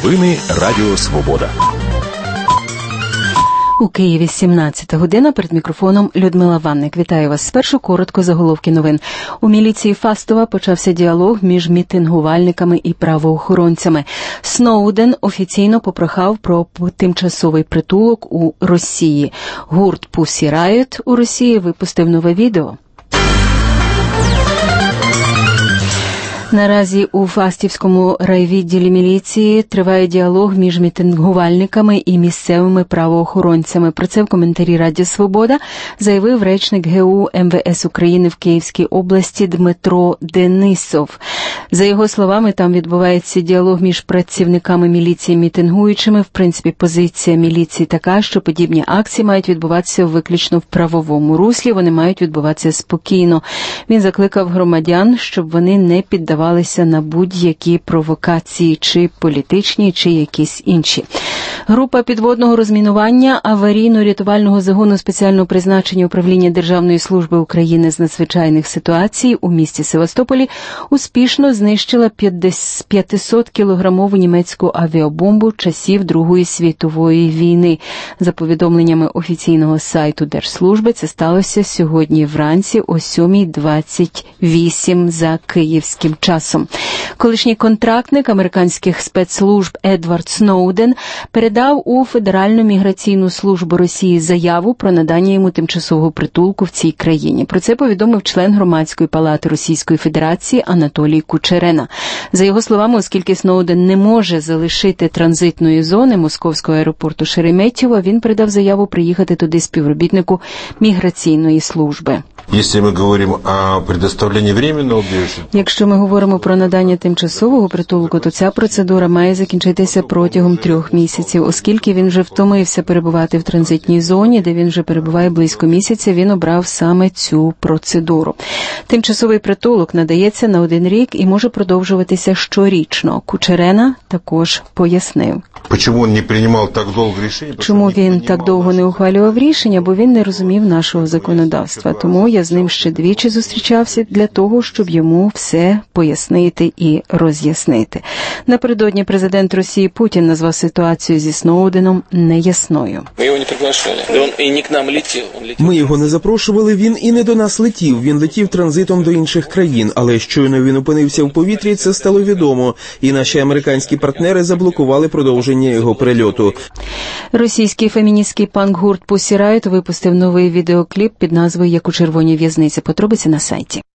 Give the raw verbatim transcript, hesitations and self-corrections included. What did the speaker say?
Новини Радіо Свобода. У Києві сімнадцята година, перед мікрофоном Людмила Ванник. Вітаю вас. Спершу коротко заголовки новин. У міліції Фастова почався діалог між мітингувальниками і правоохоронцями. Сноуден офіційно попрохав про тимчасовий притулок у Росії. Гурт Pussy Riot у Росії випустив нове відео. Наразі у Фастівському райвідділі міліції триває діалог між мітингувальниками і місцевими правоохоронцями. Про це в коментарі Радіо Свобода заявив речник ГУ Ем Ве Ес України в Київській області Дмитро Денисов. За його словами, там відбувається діалог між працівниками міліції і мітингуючими. В принципі, позиція міліції така, що подібні акції мають відбуватися виключно в правовому руслі, вони мають відбуватися спокійно. Він закликав громадян, щоб вони не піддавалися на будь-які провокації, чи політичні, чи якісь інші. Група підводного розмінування аварійно-рятувального загону спеціального призначення Управління Державної служби України з надзвичайних ситуацій у місті Севастополі успішно знищила п'ятисоткілограмову німецьку авіабомбу часів Другої світової війни. За повідомленнями офіційного сайту Держслужби, це сталося сьогодні вранці о сьомій двадцять вісім за київським часом. Колишній контрактник американських спецслужб Едвард Сноуден передав у Федеральну міграційну службу Росії заяву про надання йому тимчасового притулку в цій країні. Про це повідомив член Громадської палати Російської Федерації Анатолій Кучерена. За його словами, оскільки Сноуден не може залишити транзитної зони московського аеропорту Шереметьєво, він передав заяву приїхати туди співробітнику міграційної служби. Якщо ми говоримо про предоставленні временного убежища, Якщо ми говоримо про надання тимчасового притулку, то ця процедура має закінчитися протягом трьох місяців. Оскільки він вже втомився перебувати в транзитній зоні, де він вже перебуває близько місяця, він обрав саме цю процедуру. Тимчасовий притулок надається на один рік і може продовжуватися щорічно. Кучерена також пояснив. Чому він не приймав так довго рішення? Чому він так довго не ухвалював рішення? Бо він не розумів нашого законодавства. Тому я з ним ще двічі зустрічався для того, щоб йому все пояснити і роз'яснити. Напередодні президент Росії Путін назвав ситуацію зі Сноуденом неясною. Ми його не приглашали. Він і не к нам летів. Ми його не запрошували, він і не до нас летів. Він летів транзитом до інших країн, але щойно він опинився в повітрі, це стало відомо. І наші американські партнери заблокували продовження його перельоту. Російський феміністський панк-гурт Pussy Riot випустив новий відеокліп під назвою «Як у червоній в'язниці». Подробиці на сайті.